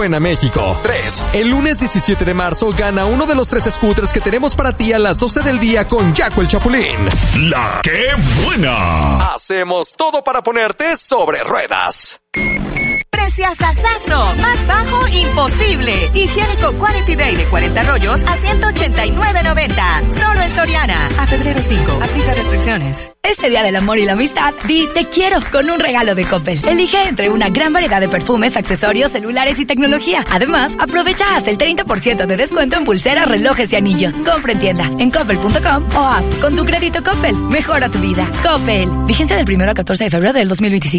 Buena México. 3. El lunes 17 de marzo gana uno de los 3 scooters que tenemos para ti a las 12 del día con Jaco el Chapulín. La ¡Qué buena! Hacemos todo para ponerte sobre ruedas. Preciasazazo, más bajo imposible. Higiénico Quality Day de 40 rollos a $189.90. Solo en Soriana. A febrero 5. Aplica restricciones. Este Día del Amor y la Amistad, di te quiero con un regalo de Coppel. Elige entre una gran variedad de perfumes, accesorios, celulares y tecnología. Además, aprovecha hasta el 30% de descuento en pulseras, relojes y anillos. Compra en tienda, en coppel.com o app. Con tu crédito Coppel, mejora tu vida. Coppel. Vigencia del 1 al 14 de febrero del 2025.